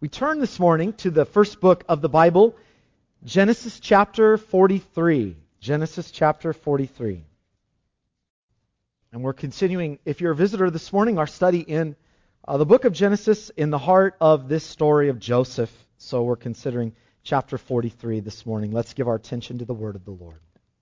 We turn this morning to the first book of the Bible, Genesis chapter 43. Genesis chapter 43. And we're continuing, if you're a visitor this morning, our study in the book of Genesis in the heart of this story of Joseph. So we're considering chapter 43 this morning. Let's give our attention to the word of the Lord.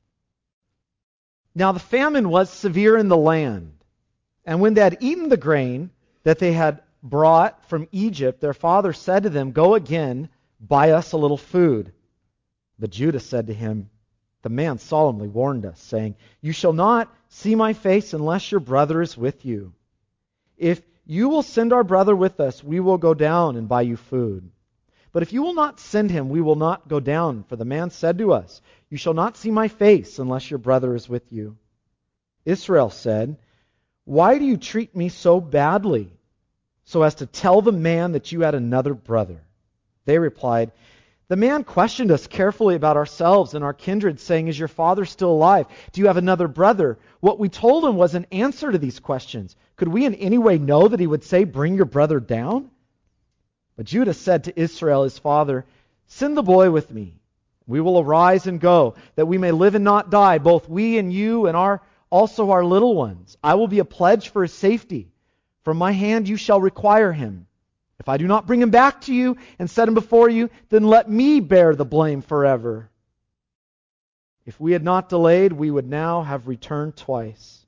Now the famine was severe in the land, and when they had eaten the grain that they had brought from Egypt, their father said to them, "Go again, buy us a little food." But Judah said to him, "The man solemnly warned us, saying, 'You shall not see my face unless your brother is with you. If you will send our brother with us, we will go down and buy you food. But if you will not send him, we will not go down. For the man said to us, You shall not see my face unless your brother is with you.' Israel said, 'Why do you treat me so badly, so as to tell the man that you had another brother?' They replied, 'The man questioned us carefully about ourselves and our kindred, saying, Is your father still alive? Do you have another brother?' What we told him was an answer to these questions. Could we in any way know that he would say, 'Bring your brother down'?" But Judah said to Israel, his father, "Send the boy with me. We will arise and go, that we may live and not die, both we and you and also our little ones. I will be a pledge for his safety. From my hand you shall require him. If I do not bring him back to you and set him before you, then let me bear the blame forever." If we had not delayed, we would now have returned twice.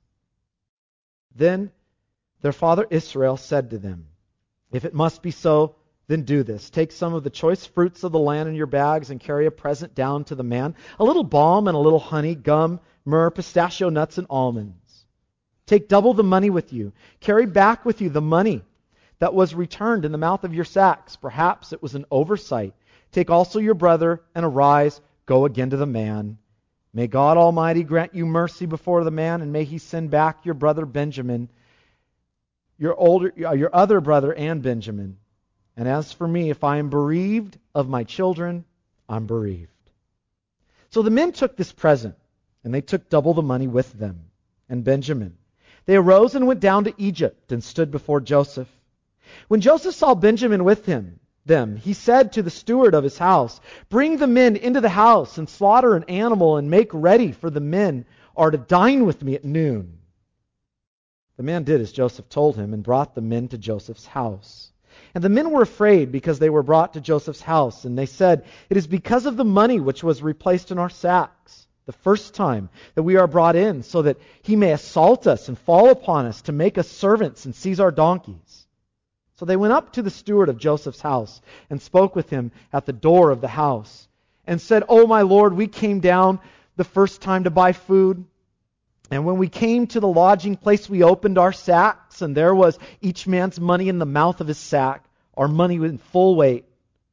Then their father Israel said to them, "If it must be so, then do this. Take some of the choice fruits of the land in your bags and carry a present down to the man, a little balm and a little honey, gum, myrrh, pistachio nuts, and almonds. Take double the money with you. Carry back with you the money that was returned in the mouth of your sacks. Perhaps it was an oversight. Take also your brother and arise, go again to the man. May God Almighty grant you mercy before the man, and may he send back your brother Benjamin, your other brother and Benjamin. And as for me, if I am bereaved of my children, I'm bereaved." So the men took this present, and they took double the money with them, and Benjamin. They arose and went down to Egypt and stood before Joseph. When Joseph saw Benjamin with them, he said to the steward of his house, "Bring the men into the house and slaughter an animal and make ready, for the men are to dine with me at noon." The man did as Joseph told him and brought the men to Joseph's house. And the men were afraid because they were brought to Joseph's house, and they said, "It is because of the money which was replaced in our sacks the first time that we are brought in, so that he may assault us and fall upon us to make us servants and seize our donkeys." So they went up to the steward of Joseph's house and spoke with him at the door of the house and said, "Oh, my lord, we came down the first time to buy food. And when we came to the lodging place, we opened our sacks, and there was each man's money in the mouth of his sack, our money in full weight.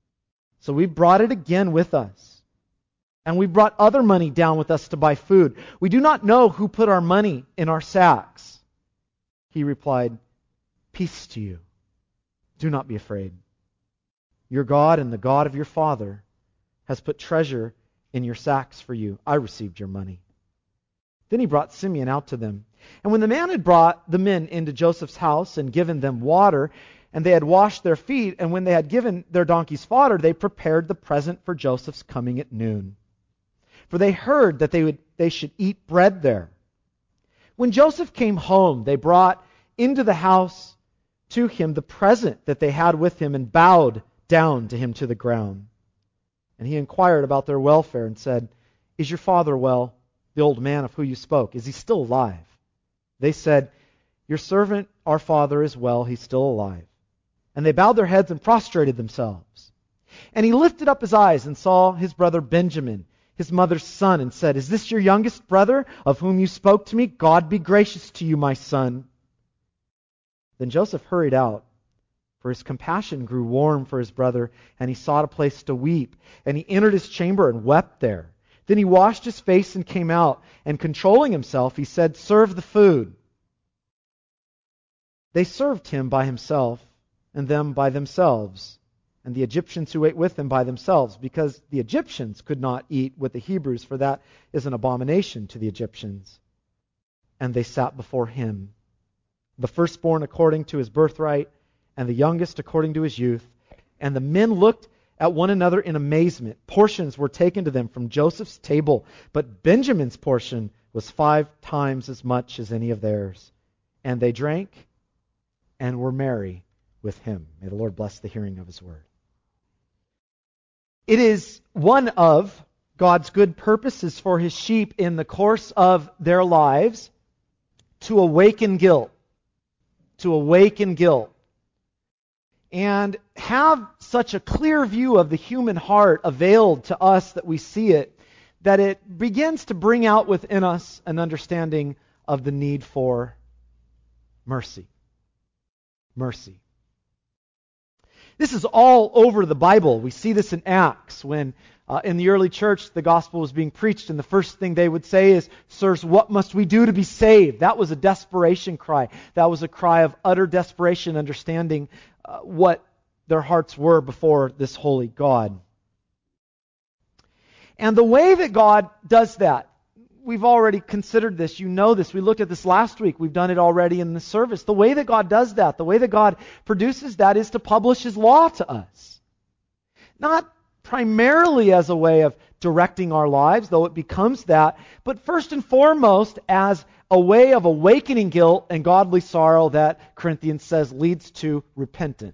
So we brought it again with us. And we brought other money down with us to buy food. We do not know who put our money in our sacks." He replied, "Peace to you. Do not be afraid. Your God and the God of your father has put treasure in your sacks for you. I received your money." Then he brought Simeon out to them. And when the man had brought the men into Joseph's house and given them water, and they had washed their feet, and when they had given their donkeys fodder, they prepared the present for Joseph's coming at noon. For they heard that they should eat bread there. When Joseph came home, they brought into the house to him the present that they had with him, and bowed down to him to the ground. And he inquired about their welfare and said, "Is your father well? The old man of whom you spoke, is he still alive?" They said, "Your servant, our father, is well. He's still alive." And they bowed their heads and prostrated themselves. And he lifted up his eyes and saw his brother Benjamin, his mother's son, and said, "Is this your youngest brother, of whom you spoke to me? God be gracious to you, my son." Then Joseph hurried out, for his compassion grew warm for his brother, and he sought a place to weep. And he entered his chamber and wept there. Then he washed his face and came out, and controlling himself, he said, "Serve the food." They served him by himself, and them by themselves, and the Egyptians who ate with him by themselves, because the Egyptians could not eat with the Hebrews, for that is an abomination to the Egyptians. And they sat before him, the firstborn according to his birthright, and the youngest according to his youth, And the men looked at one another in amazement. Portions were taken to them from Joseph's table, but Benjamin's portion was 5 times as much as any of theirs. And they drank and were merry with him. May the Lord bless the hearing of his word. It is one of God's good purposes for his sheep in the course of their lives to awaken guilt. To awaken guilt. And have such a clear view of the human heart availed to us that we see it, that it begins to bring out within us an understanding of the need for mercy. Mercy. This is all over the Bible. We see this in Acts when in the early church the gospel was being preached, and the first thing they would say is, "Sirs, what must we do to be saved?" That was a desperation cry. That was a cry of utter desperation, understanding what their hearts were before this holy God. And the way that God does that, we've already considered this, you know this, we looked at this last week, we've done it already in the service. The way that God does that, the way that God produces that is to publish His law to us. Not primarily as a way of directing our lives, though it becomes that, but first and foremost as a way of awakening guilt and godly sorrow that Corinthians says leads to repentance.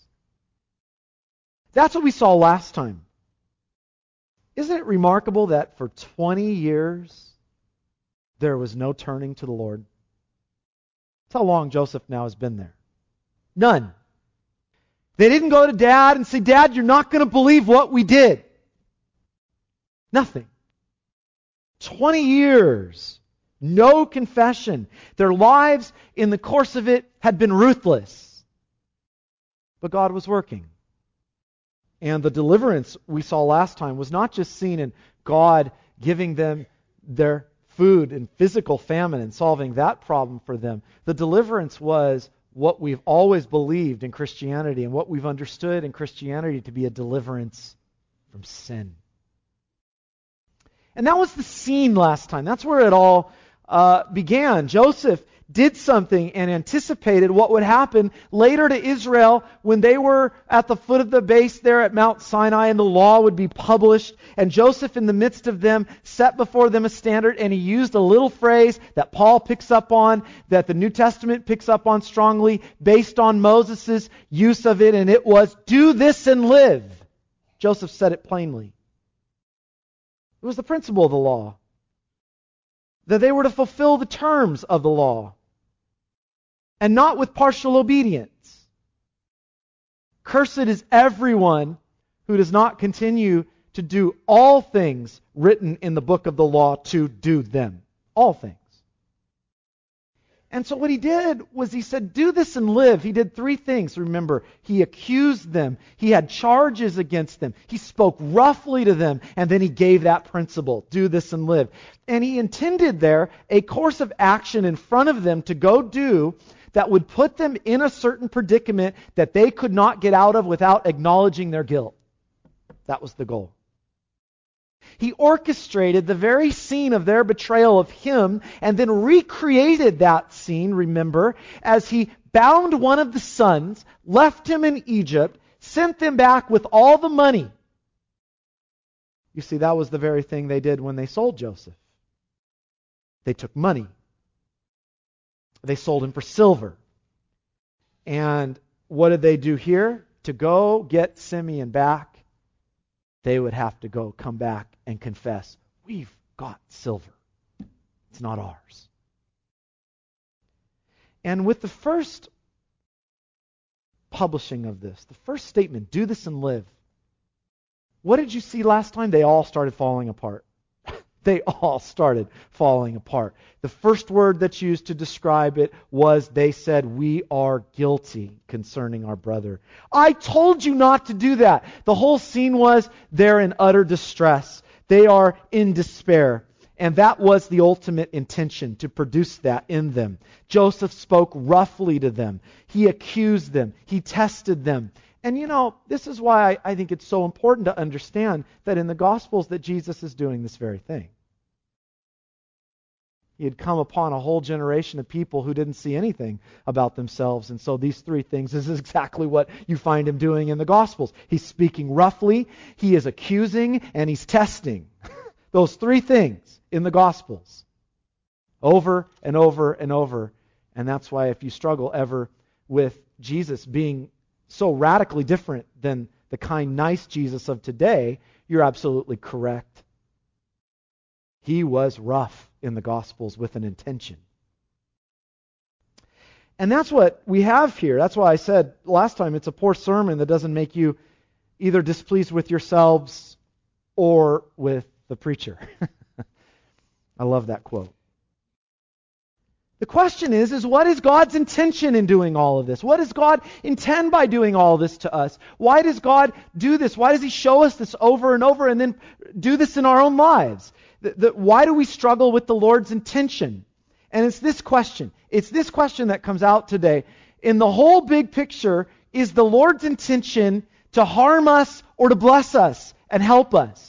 That's what we saw last time. Isn't it remarkable that for 20 years there was no turning to the Lord? That's how long Joseph now has been there. None. They didn't go to Dad and say, "Dad, you're not going to believe what we did." Nothing. 20 years. No confession. Their lives in the course of it had been ruthless. But God was working. And the deliverance we saw last time was not just seen in God giving them their food and physical famine and solving that problem for them. The deliverance was what we've always believed in Christianity and what we've understood in Christianity to be a deliverance from sin. And that was the scene last time. That's where it all began. Joseph did something and anticipated what would happen later to Israel when they were at the foot of the base there at Mount Sinai and the law would be published. And Joseph, in the midst of them, set before them a standard, and he used a little phrase that Paul picks up on, that the New Testament picks up on strongly, based on Moses' use of it, and it was, "Do this and live." Joseph said it plainly. It was the principle of the law, that they were to fulfill the terms of the law, and not with partial obedience. Cursed is everyone who does not continue to do all things written in the book of the law to do them. All things. And so what he did was he said, "Do this and live." He did 3 things, remember. He accused them. He had charges against them. He spoke roughly to them. And then he gave that principle, do this and live. And he intended there a course of action in front of them to go do that would put them in a certain predicament that they could not get out of without acknowledging their guilt. That was the goal. He orchestrated the very scene of their betrayal of him and then recreated that scene, remember, as he bound one of the sons, left him in Egypt, sent them back with all the money. You see, that was the very thing they did when they sold Joseph. They took money. They sold him for silver. And what did they do here? To go get Simeon back, they would have to come back and confess, "We've got silver. It's not ours." And with the first publishing of this, the first statement, "Do this and live," what did you see last time? They all started falling apart. They all started falling apart. The first word that's used to describe it was, they said, "We are guilty concerning our brother." I told you not to do that. The whole scene was, they're in utter distress. They are in despair. And that was the ultimate intention, to produce that in them. Joseph spoke roughly to them. He accused them. He tested them. And this is why I think it's so important to understand that in the Gospels that Jesus is doing this very thing. He had come upon a whole generation of people who didn't see anything about themselves. And so these three things, this is exactly what you find him doing in the Gospels. He's speaking roughly, he is accusing, and he's testing. Those three things in the Gospels. Over and over and over. And that's why if you struggle ever with Jesus being so radically different than the kind, nice Jesus of today, you're absolutely correct. He was rough in the Gospels with an intention. And that's what we have here. That's why I said last time it's a poor sermon that doesn't make you either displeased with yourselves or with the preacher. I love that quote. The question is what is God's intention in doing all of this? What does God intend by doing all of this to us? Why does God do this? Why does He show us this over and over and then do this in our own lives? Why do we struggle with the Lord's intention? And it's this question. It's this question that comes out today. In the whole big picture, is the Lord's intention to harm us or to bless us and help us?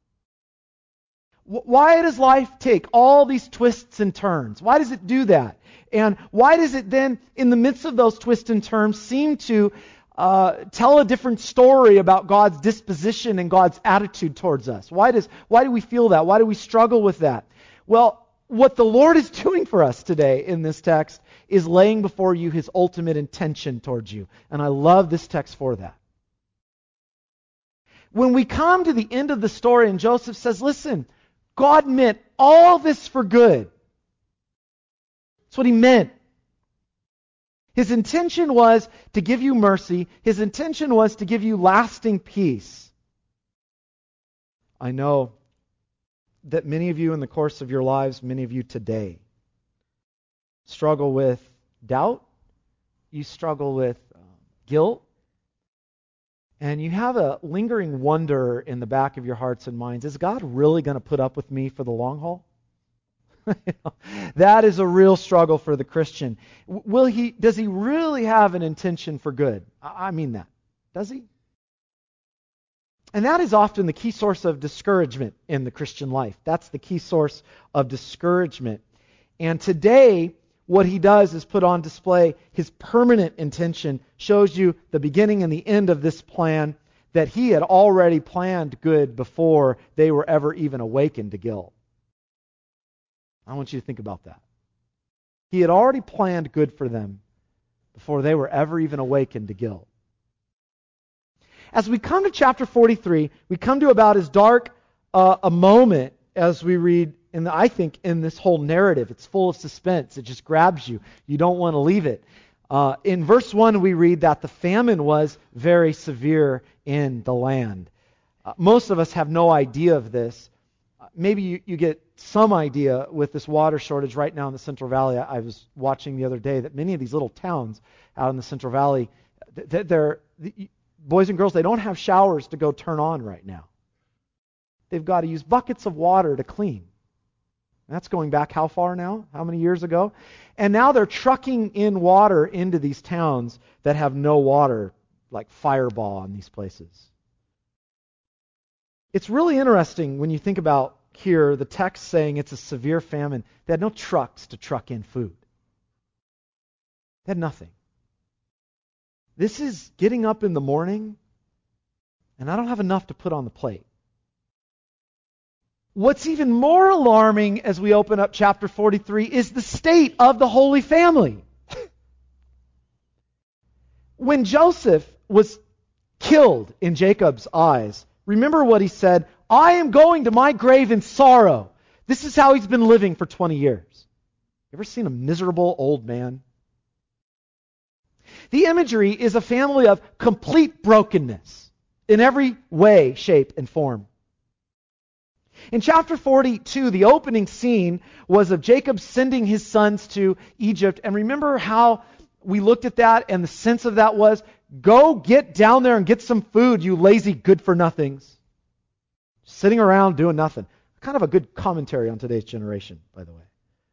Why does life take all these twists and turns? Why does it do that? And why does it then, in the midst of those twists and turns, seem to tell a different story about God's disposition and God's attitude towards us? Why do we feel that? Why do we struggle with that? Well, what the Lord is doing for us today in this text is laying before you His ultimate intention towards you. And I love this text for that. When we come to the end of the story and Joseph says, listen, God meant all this for good. That's what He meant. His intention was to give you mercy. His intention was to give you lasting peace. I know that many of you in the course of your lives, many of you today, struggle with doubt. You struggle with guilt. And you have a lingering wonder in the back of your hearts and minds, is God really going to put up with me for the long haul? That is a real struggle for the Christian. Does he really have an intention for good? I mean that. Does he? And that is often the key source of discouragement in the Christian life. That's the key source of discouragement. And today, what he does is put on display his permanent intention, shows you the beginning and the end of this plan that he had already planned good before they were ever even awakened to guilt. I want you to think about that. He had already planned good for them before they were ever even awakened to guilt. As we come to chapter 43, we come to about as dark a moment as we read I think in this whole narrative. It's full of suspense. It just grabs you. You don't want to leave it. In verse 1, we read that the famine was very severe in the land. Most of us have no idea of this. Maybe you get some idea with this water shortage right now in the Central Valley. I was watching the other day that many of these little towns out in the Central Valley, boys and girls, they don't have showers to go turn on right now. They've got to use buckets of water to clean. That's going back how far now? How many years ago? And now they're trucking in water into these towns that have no water, like Fireball in these places. It's really interesting when you think about here the text saying it's a severe famine. They had no trucks to truck in food. They had nothing. This is getting up in the morning, and I don't have enough to put on the plate. What's even more alarming as we open up chapter 43 is the state of the Holy Family. When Joseph was killed in Jacob's eyes, remember what he said, I am going to my grave in sorrow. This is how he's been living for 20 years. You ever seen a miserable old man? The imagery is a family of complete brokenness in every way, shape, and form. In chapter 42, the opening scene was of Jacob sending his sons to Egypt. And remember how we looked at that and the sense of that was, go get down there and get some food, you lazy good-for-nothings. Sitting around doing nothing. Kind of a good commentary on today's generation, by the way.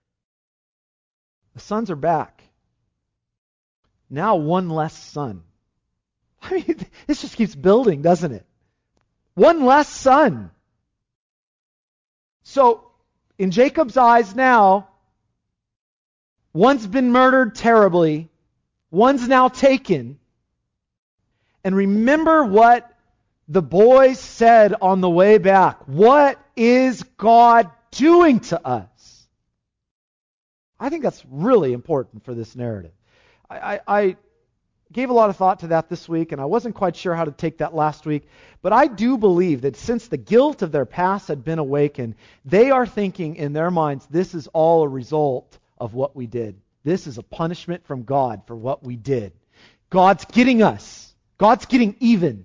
The sons are back. Now one less son. I mean, this just keeps building, doesn't it? One less son. So, in Jacob's eyes now, One's been murdered terribly. One's now taken. And remember what the boys said on the way back. What is God doing to us? I think that's really important for this narrative. I gave a lot of thought to that this week, and I wasn't quite sure how to take that last week. But I do believe that since the guilt of their past had been awakened, they are thinking in their minds, this is all a result of what we did. This is a punishment from God for what we did. God's getting us. God's getting even.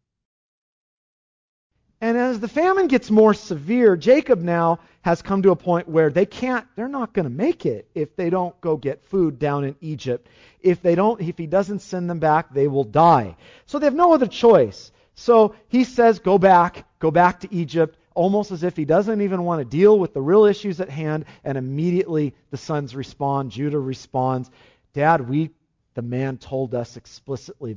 And as the famine gets more severe, Jacob now has come to a point where they're not going to make it if they don't go get food down in Egypt. If he doesn't send them back, they will die. So they have no other choice. So he says, go back to Egypt, almost as if he doesn't even want to deal with the real issues at hand, and immediately the sons respond. Judah responds, Dad, the man told us explicitly,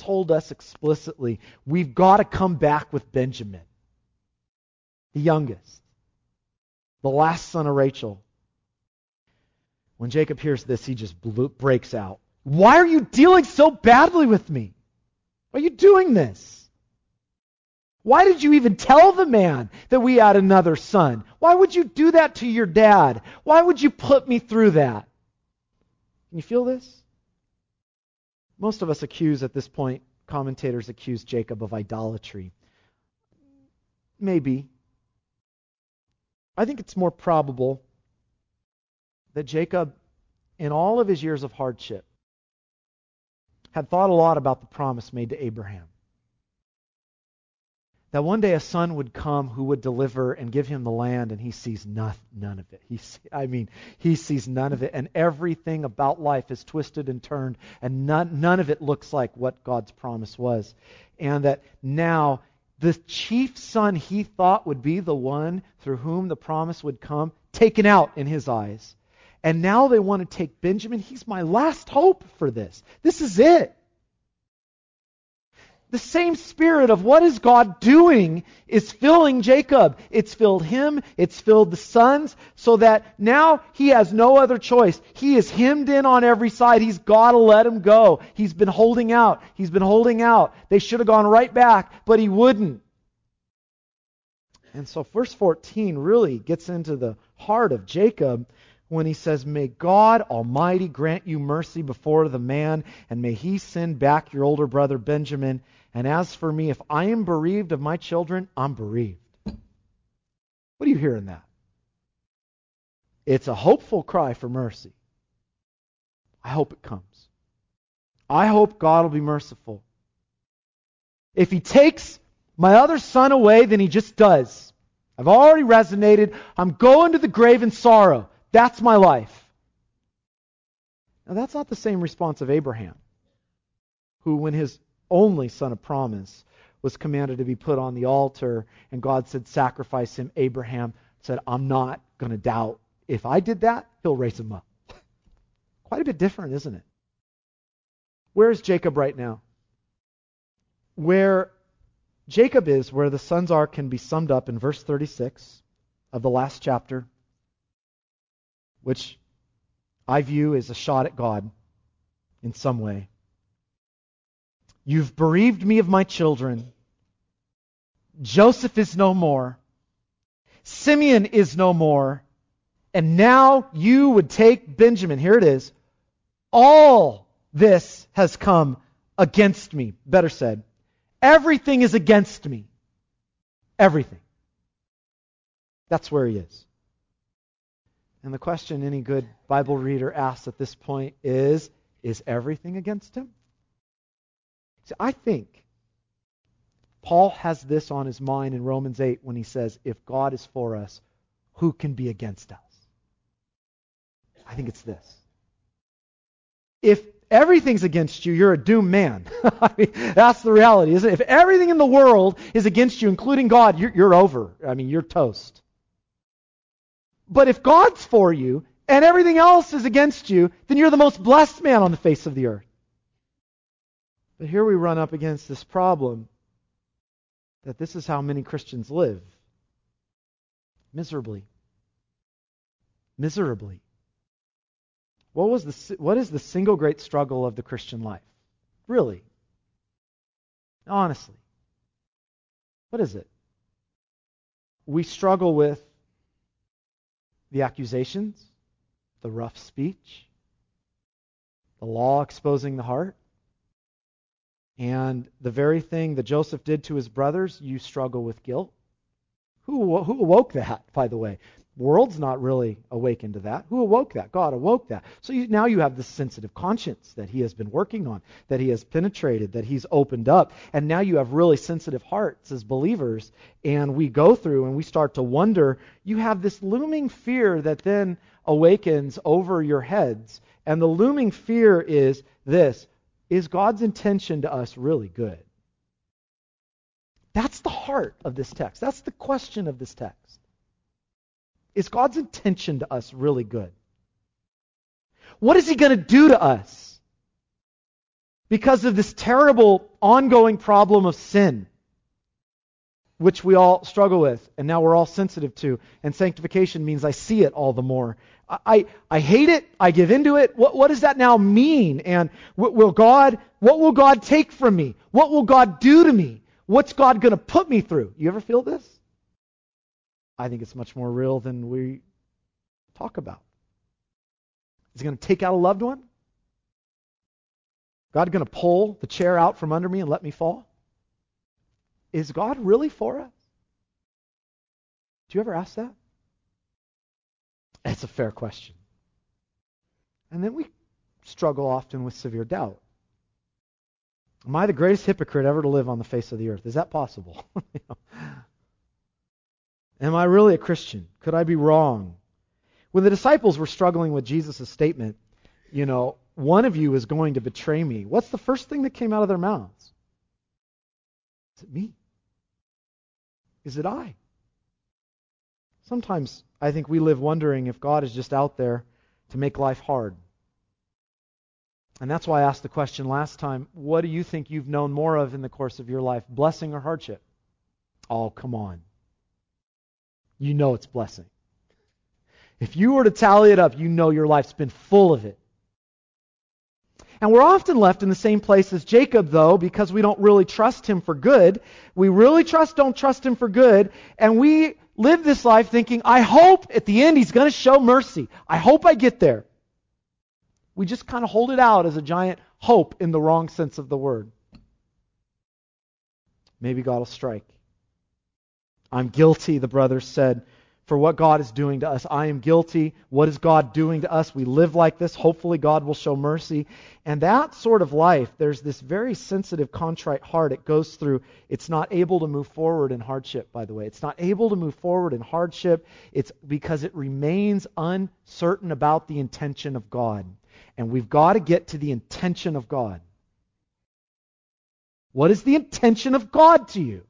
we've got to come back with Benjamin, the youngest, the last son of Rachel. When Jacob hears this, he just breaks out. Why are you dealing so badly with me? Why are you doing this? Why did you even tell the man that we had another son? Why would you do that to your dad? Why would you put me through that? Can you feel this? Most of us at this point, commentators accuse Jacob of idolatry. Maybe. I think it's more probable that Jacob, in all of his years of hardship, had thought a lot about the promise made to Abraham. That one day a son would come who would deliver and give him the land, and he sees none of it. He sees none of it, and everything about life is twisted and turned, and none of it looks like what God's promise was. And that now the chief son he thought would be the one through whom the promise would come, taken out in his eyes. And now they want to take Benjamin. He's my last hope for this. This is it. The same spirit of what is God doing is filling Jacob. It's filled him. It's filled the sons, so that now he has no other choice. He is hemmed in on every side. He's got to let him go. He's been holding out. They should have gone right back, but he wouldn't. And so verse 14 really gets into the heart of Jacob when he says, May God Almighty grant you mercy before the man, and may he send back your older brother Benjamin. And as for me, if I am bereaved of my children, I'm bereaved. What do you hear in that? It's a hopeful cry for mercy. I hope it comes. I hope God will be merciful. If he takes my other son away, then he just does. I've already resonated. I'm going to the grave in sorrow. That's my life. Now that's not the same response of Abraham, who when his only son of promise was commanded to be put on the altar, and God said, sacrifice him. Abraham said, I'm not going to doubt. If I did that, he'll raise him up. Quite a bit different, isn't it? Where is Jacob right now? Where Jacob is, where the sons are, can be summed up in verse 36 of the last chapter, which I view as a shot at God in some way. You've bereaved me of my children. Joseph is no more. Simeon is no more. And now you would take Benjamin. Here it is. All this has come against me. Better said, everything is against me. Everything. That's where he is. And the question any good Bible reader asks at this point is everything against him? See, I think Paul has this on his mind in Romans 8 when he says, if God is for us, who can be against us? I think it's this. If everything's against you, you're a doomed man. That's the reality, isn't it? If everything in the world is against you, including God, you're over. You're toast. But if God's for you and everything else is against you, then you're the most blessed man on the face of the earth. But here we run up against this problem that this is how many Christians live. Miserably. Miserably. What is the single great struggle of the Christian life? Really? Honestly. What is it? We struggle with the accusations, the rough speech, the law exposing the heart, and the very thing that Joseph did to his brothers, you struggle with guilt. Who awoke that, by the way? The world's not really awakened to that. Who awoke that? God awoke that. So now you have this sensitive conscience that he has been working on, that he has penetrated, that he's opened up. And now you have really sensitive hearts as believers. And we go through and we start to wonder. You have this looming fear that then awakens over your heads. And the looming fear is this: is God's intention to us really good? That's the heart of this text. That's the question of this text. Is God's intention to us really good? What is he going to do to us because of this terrible ongoing problem of sin, which we all struggle with, and now we're all sensitive to, and sanctification means I see it all the more. I hate it, I give into it. What does that now mean? And what will God take from me? What will God do to me? What's God going to put me through? You ever feel this? I think it's much more real than we talk about. Is he going to take out a loved one? God going to pull the chair out from under me and let me fall? Is God really for us? Do you ever ask that? It's a fair question. And then we struggle often with severe doubt. Am I the greatest hypocrite ever to live on the face of the earth? Is that possible? Am I really a Christian? Could I be wrong? When the disciples were struggling with Jesus' statement, one of you is going to betray me, what's the first thing that came out of their mouths? Is it me? Is it I? Sometimes I think we live wondering if God is just out there to make life hard. And that's why I asked the question last time, what do you think you've known more of in the course of your life, blessing or hardship? Oh, come on. You know it's blessing. If you were to tally it up, you know your life's been full of it. And we're often left in the same place as Jacob, though, because we don't really trust him for good. We really don't trust him for good, and we live this life thinking, I hope at the end he's going to show mercy. I hope I get there. We just kind of hold it out as a giant hope in the wrong sense of the word. Maybe God will strike. I'm guilty, the brothers said, for what God is doing to us. I am guilty. What is God doing to us? We live like this. Hopefully God will show mercy. And that sort of life, there's this very sensitive, contrite heart it goes through. It's not able to move forward in hardship, by the way. It's not able to move forward in hardship. It's because it remains uncertain about the intention of God. And we've got to get to the intention of God. What is the intention of God to you?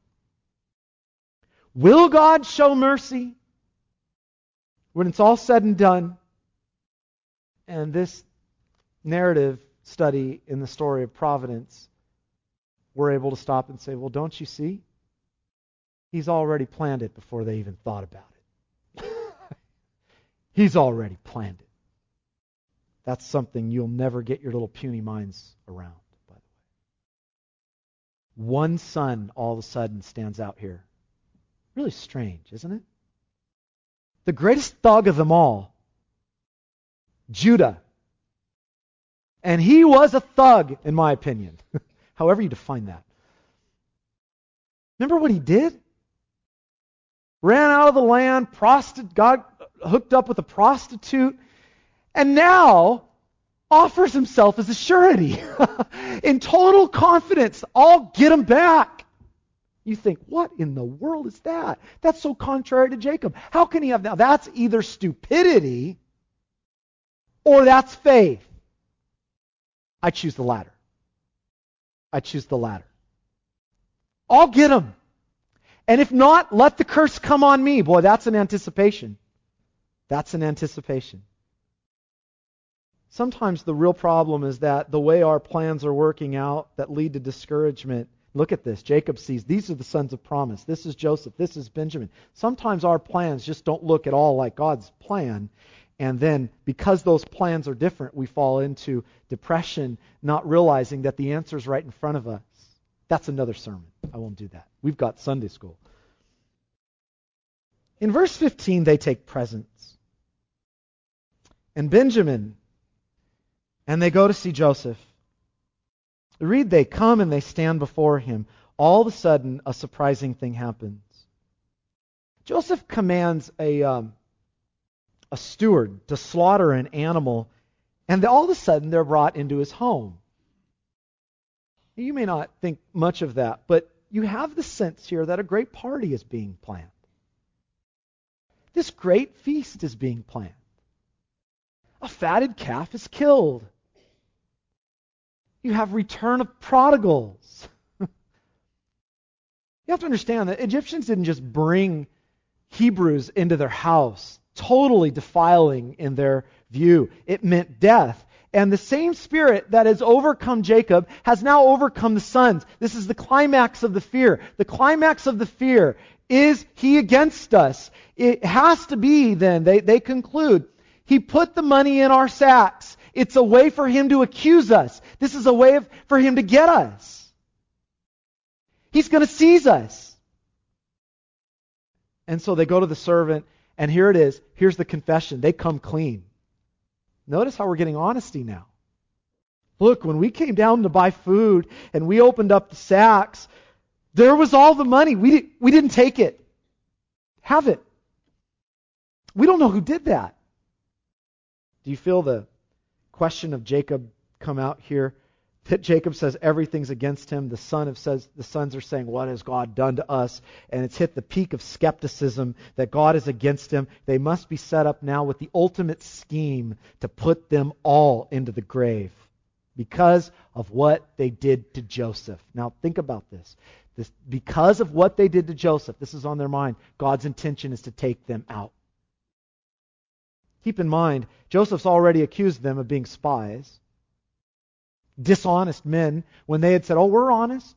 Will God show mercy when it's all said and done? And this narrative study in the story of providence, we're able to stop and say, well, don't you see? He's already planned it before they even thought about it. He's already planned it. That's something you'll never get your little puny minds around, by the way. One son all of a sudden stands out here. Really strange, isn't it? The greatest thug of them all, Judah. And he was a thug, in my opinion. However you define that. Remember what he did? Ran out of the land, got hooked up with a prostitute, and now offers himself as a surety. In total confidence, I'll get him back. You think, what in the world is that? That's so contrary to Jacob. How can he have that? That's either stupidity or that's faith. I choose the latter. I choose the latter. I'll get him. And if not, let the curse come on me. Boy, that's an anticipation. That's an anticipation. Sometimes the real problem is that the way our plans are working out that lead to discouragement. Look at this. Jacob sees these are the sons of promise. This is Joseph. This is Benjamin. Sometimes our plans just don't look at all like God's plan. And then, because those plans are different, we fall into depression, not realizing that the answer is right in front of us. That's another sermon. I won't do that. We've got Sunday school. In verse 15, they take presents. And Benjamin, and they go to see Joseph. Read, they come and they stand before him. All of a sudden, a surprising thing happens. Joseph commands a steward to slaughter an animal, and all of a sudden they're brought into his home. You may not think much of that, but you have the sense here that a great party is being planned. This great feast is being planned. A fatted calf is killed. You have return of prodigals. You have to understand that Egyptians didn't just bring Hebrews into their house, totally defiling in their view. It meant death. And the same spirit that has overcome Jacob has now overcome the sons. This is the climax of the fear. The climax of the fear is he against us. It has to be then, they conclude, he put the money in our sacks. It's a way for him to accuse us. This is a way for him to get us. He's going to seize us. And so they go to the servant, and here it is. Here's the confession. They come clean. Notice how we're getting honesty now. Look, when we came down to buy food and we opened up the sacks, there was all the money. We didn't take it. Have it. We don't know who did that. Do you feel the question of Jacob come out here? That Jacob says everything's against him. The sons are saying, what has God done to us? And it's hit the peak of skepticism that God is against him. They must be set up now with the ultimate scheme to put them all into the grave because of what they did to Joseph. Now think about this. Because of what they did to Joseph, this is on their mind, God's intention is to take them out. Keep in mind, Joseph's already accused them of being spies. Dishonest men, when they had said, oh, we're honest.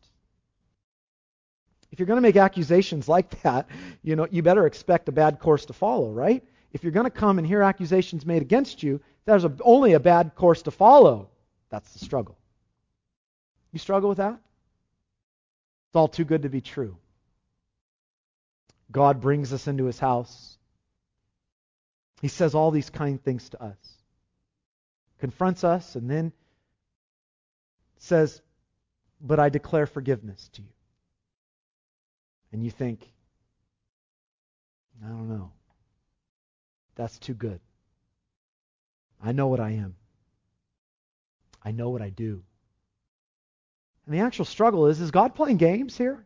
If you're going to make accusations like that, you better expect a bad course to follow, right? If you're going to come and hear accusations made against you, there's only a bad course to follow. That's the struggle. You struggle with that? It's all too good to be true. God brings us into his house. He says all these kind things to us. Confronts us and then says, but I declare forgiveness to you. And you think, I don't know. That's too good. I know what I am. I know what I do. And the actual struggle is God playing games here?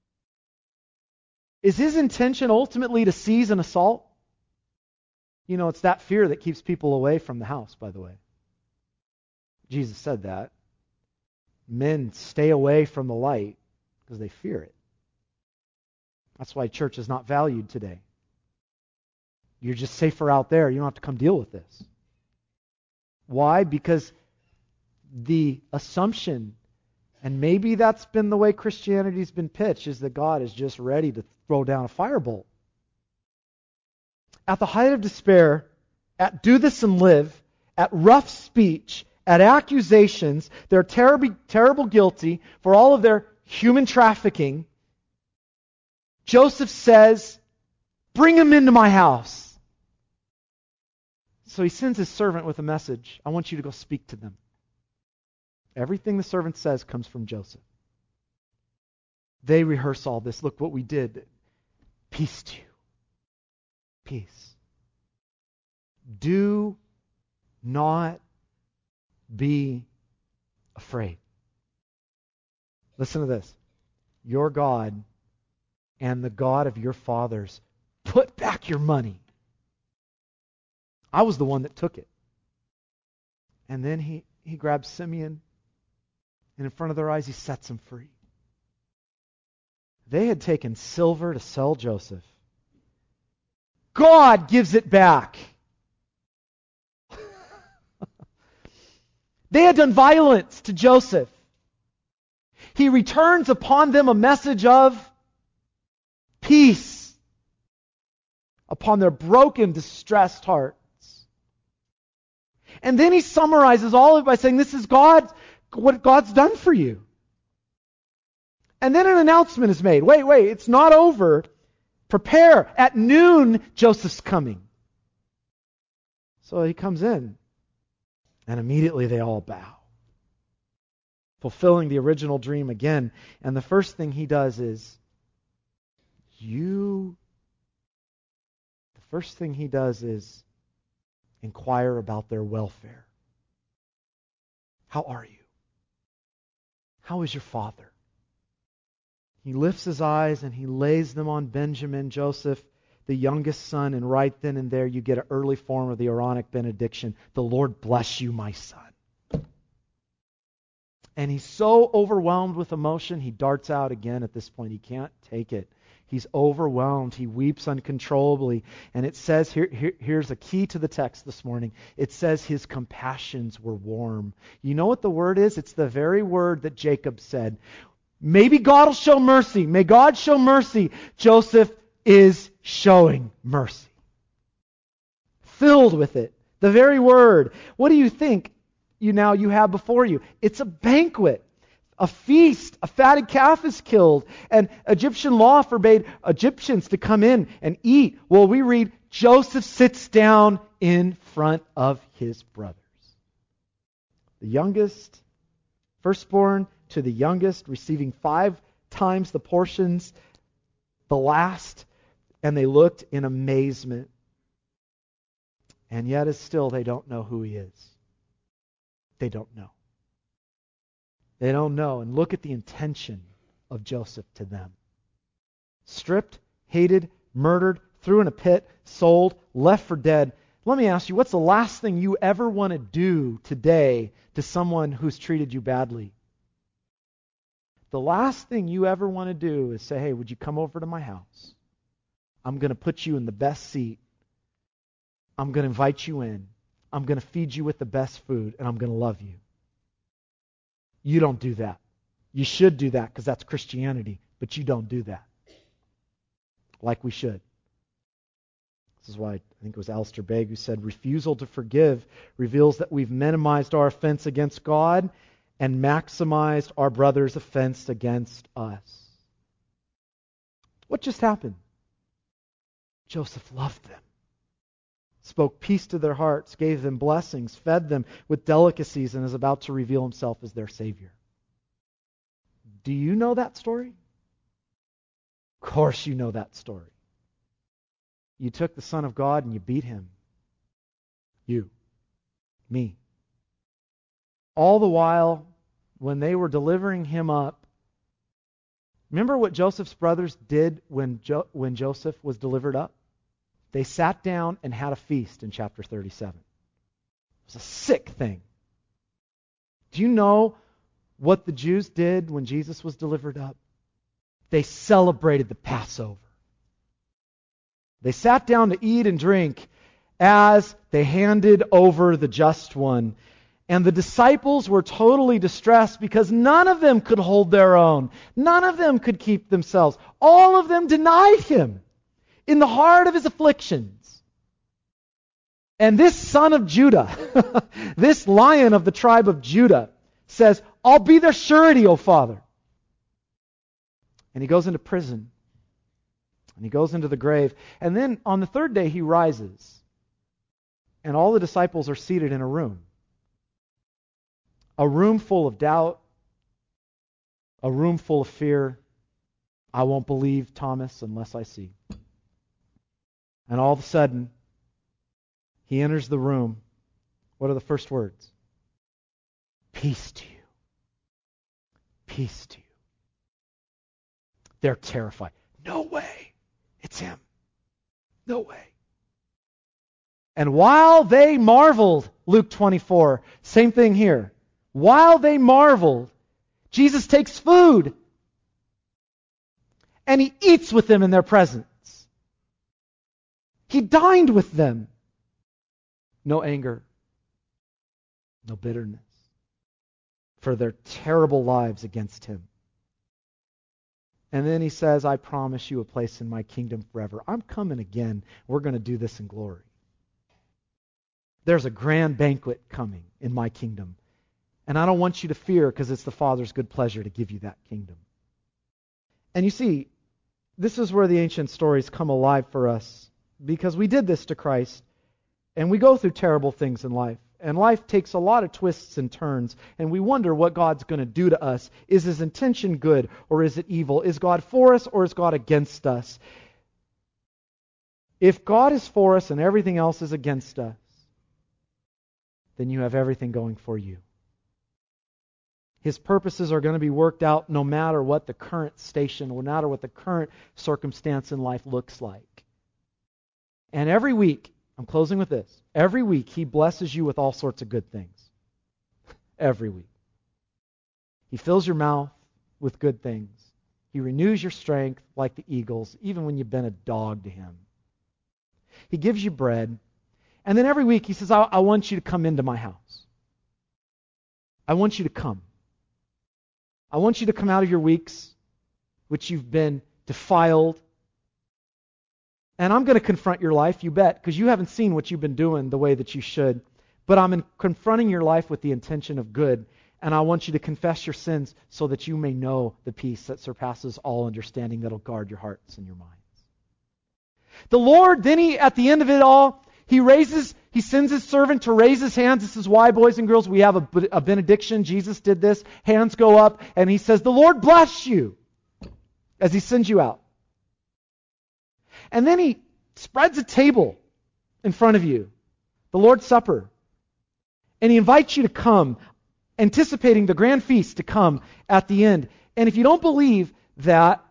Is his intention ultimately to seize and assault? It's that fear that keeps people away from the house, by the way. Jesus said that. Men stay away from the light because they fear it. That's why church is not valued today. You're just safer out there. You don't have to come deal with this. Why? Because the assumption, and maybe that's been the way Christianity's been pitched, is that God is just ready to throw down a firebolt. At the height of despair, at do this and live, at rough speech, at accusations, they're terrible guilty for all of their human trafficking. Joseph says, bring him into my house. So he sends his servant with a message. I want you to go speak to them. Everything the servant says comes from Joseph. They rehearse all this. Look what we did. Peace to you. Peace. Do not be afraid. Listen to this. Your God and the God of your fathers put back your money. I was the one that took it. And then he grabs Simeon, and in front of their eyes he sets him free. They had taken silver to sell Joseph. God gives it back. They had done violence to Joseph. He returns upon them a message of peace upon their broken, distressed hearts. And then he summarizes all of it by saying, this is what God's done for you. And then an announcement is made. Wait, it's not over. Prepare. At noon, Joseph's coming. So he comes in, and immediately they all bow, fulfilling the original dream again. And the first thing he does is, inquire about their welfare. How are you? How is your father? He lifts his eyes and he lays them on Benjamin, Joseph, the youngest son, and right then and there you get an early form of the Aaronic benediction. The Lord bless you, my son. And he's so overwhelmed with emotion, he darts out again at this point. He can't take it. He's overwhelmed. He weeps uncontrollably. And it says, here's a key to the text this morning. It says his compassions were warm. You know what the word is? It's the very word that Jacob said. Maybe God will show mercy. May God show mercy. Joseph is showing mercy. Filled with it. The very word. What do you think you have before you? It's a banquet. A feast, a fatted calf is killed, and Egyptian law forbade Egyptians to come in and eat. Well, we read, Joseph sits down in front of his brothers. The youngest, firstborn to the youngest, receiving 5 times the portions, the last, and they looked in amazement. And yet, as still, they don't know who he is. They don't know. They don't know. And look at the intention of Joseph to them. Stripped, hated, murdered, threw in a pit, sold, left for dead. Let me ask you, what's the last thing you ever want to do today to someone who's treated you badly? The last thing you ever want to do is say, hey, would you come over to my house? I'm going to put you in the best seat. I'm going to invite you in. I'm going to feed you with the best food, and I'm going to love you. You don't do that. You should do that because that's Christianity, but you don't do that like we should. This is why I think it was Alistair Begg who said, refusal to forgive reveals that we've minimized our offense against God and maximized our brother's offense against us. What just happened? Joseph loved them, spoke peace to their hearts, gave them blessings, fed them with delicacies, and is about to reveal himself as their Savior. Do you know that story? Of course you know that story. You took the Son of God and you beat him. You. Me. All the while, when they were delivering him up, remember what Joseph's brothers did when Joseph was delivered up? They sat down and had a feast in chapter 37. It was a sick thing. Do you know what the Jews did when Jesus was delivered up? They celebrated the Passover. They sat down to eat and drink as they handed over the just one. And the disciples were totally distressed because none of them could hold their own. None of them could keep themselves. All of them denied him in the heart of his afflictions. And this son of Judah, this lion of the tribe of Judah, says, I'll be their surety, O Father. And he goes into prison. And he goes into the grave. And then on the third day he rises. And all the disciples are seated in a room. A room full of doubt. A room full of fear. I won't believe Thomas unless I see. And all of a sudden, he enters the room. What are the first words? Peace to you. Peace to you. They're terrified. No way. It's him. No way. And while they marveled, Luke 24, same thing here. While they marveled, Jesus takes food and he eats with them in their presence. He dined with them. No anger, no bitterness for their terrible lives against him. And then he says, I promise you a place in my kingdom forever. I'm coming again. We're going to do this in glory. There's a grand banquet coming in my kingdom. And I don't want you to fear, because it's the Father's good pleasure to give you that kingdom. And you see, this is where the ancient stories come alive for us, because we did this to Christ, and we go through terrible things in life. And life takes a lot of twists and turns, and we wonder what God's going to do to us. Is His intention good, or is it evil? Is God for us, or is God against us? If God is for us and everything else is against us, then you have everything going for you. His purposes are going to be worked out no matter what the current station, no matter what the current circumstance in life looks like. And every week, I'm closing with this, every week He blesses you with all sorts of good things. Every week. He fills your mouth with good things. He renews your strength like the eagles, even when you've been a dog to Him. He gives you bread. And then every week He says, I want you to come into my house. I want you to come. I want you to come out of your weeks, which you've been defiled. And I'm going to confront your life, you bet, because you haven't seen what you've been doing the way that you should. But I'm confronting your life with the intention of good. And I want you to confess your sins so that you may know the peace that surpasses all understanding that'll guard your hearts and your minds. The Lord, then at the end of it all, He sends His servant to raise His hands. This is why, boys and girls, we have a benediction. Jesus did this. Hands go up, and He says, the Lord bless you, as He sends you out. And then He spreads a table in front of you, the Lord's Supper. And He invites you to come, anticipating the grand feast to come at the end. And if you don't believe that,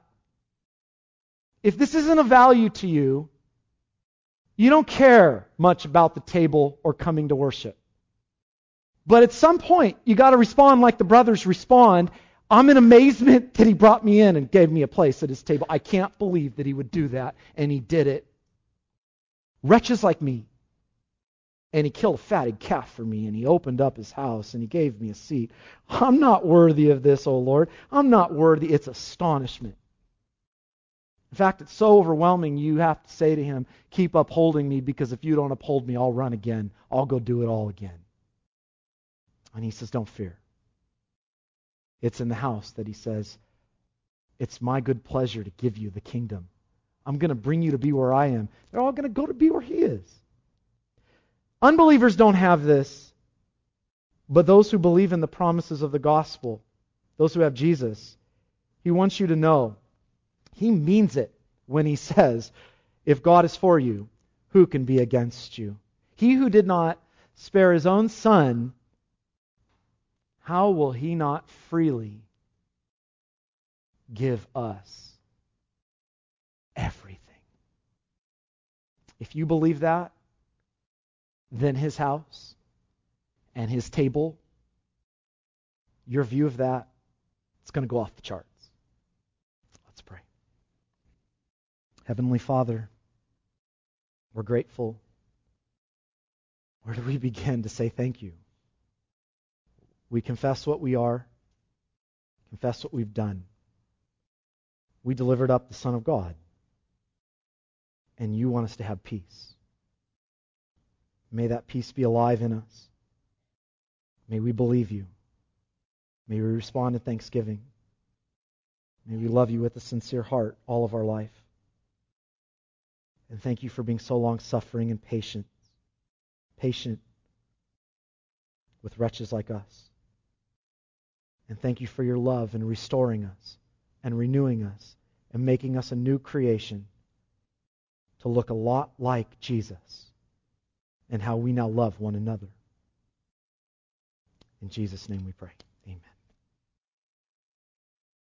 if this isn't of value to you, you don't care much about the table or coming to worship. But at some point, you got to respond like the brothers respond. I'm in amazement that He brought me in and gave me a place at His table. I can't believe that He would do that, and He did it. Wretches like me. And He killed a fatted calf for me, and He opened up His house, and He gave me a seat. I'm not worthy of this, O Lord. I'm not worthy. It's astonishment. In fact, it's so overwhelming, you have to say to Him, keep upholding me, because if you don't uphold me, I'll run again. I'll go do it all again. And He says, don't fear. It's in the house that He says, it's my good pleasure to give you the kingdom. I'm going to bring you to be where I am. They're all going to go to be where He is. Unbelievers don't have this, but those who believe in the promises of the gospel, those who have Jesus, He wants you to know, He means it when He says, if God is for you, who can be against you? He who did not spare His own Son, how will He not freely give us everything? If you believe that, then His house and His table, your view of that, it's going to go off the charts. Let's pray. Heavenly Father, we're grateful. Where do we begin to say thank you? We confess what we are, confess what we've done. We delivered up the Son of God, and you want us to have peace. May that peace be alive in us. May we believe you. May we respond in thanksgiving. May we love you with a sincere heart all of our life. And thank you for being so long-suffering and patient with wretches like us. And thank you for your love in restoring us and renewing us and making us a new creation to look a lot like Jesus and how we now love one another. In Jesus' name we pray. Amen.